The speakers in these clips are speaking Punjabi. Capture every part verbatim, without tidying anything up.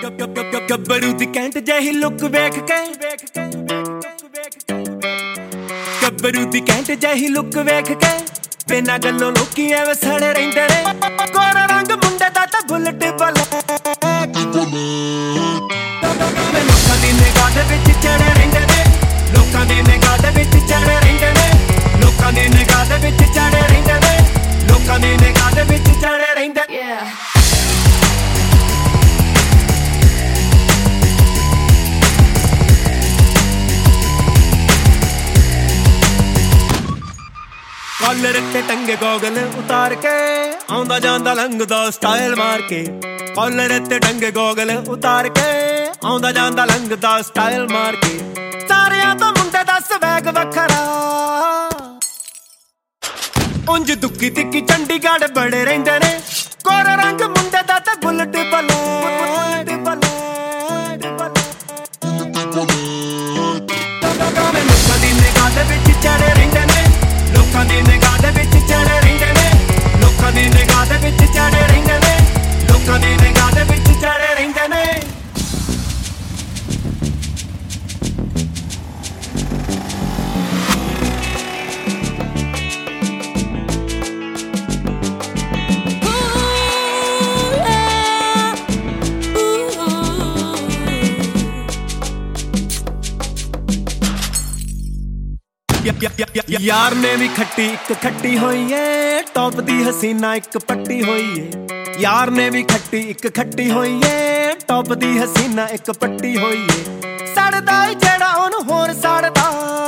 ਗੱਭਰੂ ਦੀ ਕੈਂਟ ਜਿਹੀ ਲੁੱਕ ਵੇਖ ਕੇ ਗੱਭਰੂ ਦੀ ਕੈਂਟ ਜਿਹੀ ਲੁੱਕ ਵੇਖ ਕੇ ਬਿਨਾਂ ਗੱਲੋਂ ਲੋਕੀ ਐਵੇਂ ਸੜੇ ਰਹਿੰਦੇ ਨੇ। ਗੋਰਾ ਰੰਗ ਮੁੰਡੇ ਦਾ ਤਾਂ ਬੁਲਟ ਬਲੈਕ ਲੋਕਾਂ ਦੀ ਨਿਗਾਹ ਦੇ ਵਿੱਚ ਚੜੇ ਰਹਿੰਦੇ ਨੇ। ਲੋਕਾਂ ਦੀ ਨਿਗਾਹ ਦੇ ਵਿੱਚ ਚੜੇ ਰਹਿੰਦੇ ਨੇ। ਲੋਕਾਂ ਦੀ ਨਿਗਾਹ ਦੇ ਵਿੱਚ ਚੜੇ ਰਹਿੰਦੇ ਨੇ। ਲੋਕਾਂ ਦੀ ਨਿਗਾਹ ਦੇ ਵਿੱਚ ਚੜੇ ਰਹਿੰਦੇ ਨੇ। ਕਾਲਰ ਤੇ ਟੰਗੇ ਗੋਗਲ ਉਤਾਰ ਕੇ ਆਉਂਦਾ ਜਾਂਦਾ ਲੰਘਦਾ ਸਟਾਈਲ ਮਾਰ ਕੇ। ਕਾਲਰ ਤੇ ਟੰਗੇ ਗੋਗਲ ਉਤਾਰ ਕੇ ਆਉਂਦਾ ਜਾਂਦਾ ਲੰਘਦਾ ਸਟਾਈਲ ਮਾਰ ਕੇ। ਸਾਰਿਆਂ ਤੋਂ ਮੁੰਡੇ ਦਾ ਸਵੈਗ ਵੱਖਰਾ ਉਂਝ ਦੁੱਕੀ ਤਿੱਕੀ ਚੰਡੀਗੜ੍ਹ ਬੜੇ ਰਹਿੰਦੇ ਨੇ। ਗੋਰਾ ਰੰਗ ਮੁੰਡੇ ਦਾ ਤੇ ਬੁਲਟ ਬਲੈਕ ਲੋਕਾਂ ਦੀ ਨਿਗਾਹ ਦੇ ਵਿੱਚ ਚੜੇ ਰਹਿੰਦੇ ਨੇ। ਲੋਕਾਂ ਦੀ ਨਿਗਾਹ ਦੇ ਵਿੱਚ ਚੜੇ ਰਹਿੰਦੇ ਨੇ। ਲੋਕਾਂ ਦੀ ਨਿਗਾਹ ਦੇ ਵਿੱਚ ਚੜੇ ਰਹਿੰਦੇ ਨੇ। ਲੋਕਾਂ ਦੀ ਨਿਗਾਹ ਦੇ ਵਿੱਚ ਚੜੇ ਰਹਿੰਦੇ ਨੇ। ਯਾਰ ਨੇ ਵੀ ਖੱਟੀ ਇੱਕ ਖੱਟੀ ਹੋਈ ਏ ਟੌਪ ਦੀ ਹਸੀਨਾ ਇੱਕ ਪੱਟੀ ਹੋਈ ਏ। ਯਾਰ ਨੇ ਵੀ ਖੱਟੀ ਇੱਕ ਖੱਟੀ ਹੋਈ ਏ ਟੌਪ ਦੀ ਹਸੀਨਾ ਇੱਕ ਪੱਟੀ ਹੋਈ ਏ। ਸੜਦਾ ਜਿਹੜਾ ਉਹਨੂੰ ਹੋਰ ਸੜਦਾ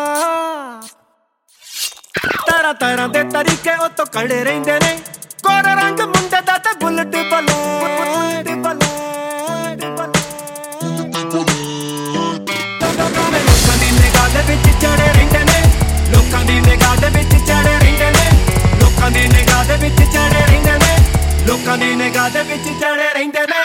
ਤਰ੍ਹਾਂ ਤਰ੍ਹਾਂ ਦੇ ਤਰੀਕੇ ਉਹ ਤੋਂ ਕੜੇ ਰਹਿੰਦੇ ਨੇ। ਗੋਰਾ ਰੰਗ ਮੁੰਡੇ ਦਾ ਤੇ ਬੁਲਟ ਬਲੈਕ ਲੋਕਾਂ ਦੀ ਨਿਗਾਹ ਦੇ ਵਿੱਚ ਚੜੇ ਰਹਿੰਦੇ ਨੇ। ਲੋਕਾਂ ਦੀ ਨਿਗਾਹ ਦੇ ਵਿੱਚ ਚੜੇ ਰਹਿੰਦੇ ਨੇ। ਲੋਕਾਂ ਦੀ ਨਿਗਾਹ ਦੇ ਵਿੱਚ ਚੜੇ ਰਹਿੰਦੇ ਨੇ। ਲੋਕਾਂ ਦੀ ਨਿਗਾਹ ਦੇ ਵਿੱਚ ਚੜੇ ਰਹਿੰਦੇ ਨੇ।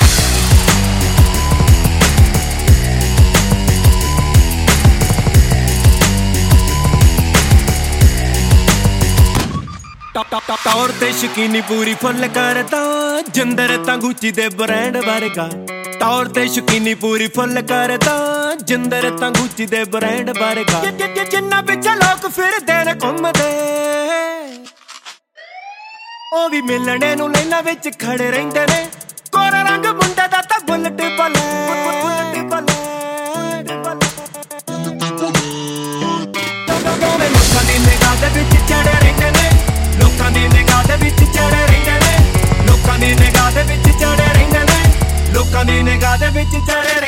ਤੌਰ ਤੇ ਸ਼ਕੀਨੀ ਪੂਰੀ ਫੁੱਲ ਕਰਦਾ ਜਿੰਦਰ ਤਾਂ ਗੁੱਚੀ ਦੇ ਬ੍ਰਾਂਡ ਵਰਗਾ। ਤੌਰ ਤੇ ਸ਼ਕੀਨੀ ਪੂਰੀ ਫੁੱਲ ਕਰਦਾ ਜਿੰਦਰ ਤਾਂ ਗੁੱਚੀ ਦੇ ਬ੍ਰਾਂਡ ਵਰਗਾ। ਜਿੰਨਾ ਪਿੱਛੇ ਲੋਕ ਫਿਰਦੇ ਨੇ ਘੁੰਮਦੇ ਉਹ ਵੀ ਮਿਲਣੇ ਨੂੰ ਲਾਈਨਾਂ ਵਿੱਚ ਖੜੇ ਰਹਿੰਦੇ ਨੇ। ਗੋਰਾ ਰੰਗ ਮੁੰਡੇ ਦਾ ਤਾਂ ਬੁਲਟ ਬਲੈਕ ਲੋਕਾਂ ਦੀ ਨਿਗਾਹ ਦੇ ਵਿੱਚ ਚੜੇ ਰਹਿੰਦੇ ਨੇ। ਲੋਕਾਂ ਦੀ ਨਿਗਾਹ ਦੇ ਵਿੱਚ ਚੜੇ ਰਹਿੰਦੇ ਨੇ। ਲੋਕਾਂ ਦੀ ਨਿਗਾਹ ਦੇ ਵਿੱਚ ਚੜੇ ਰਹਿੰਦੇ ਨੇ। ਲੋਕਾਂ ਦੀ ਨਿਗਾਹ ਦੇ ਵਿੱਚ ਚੜੇ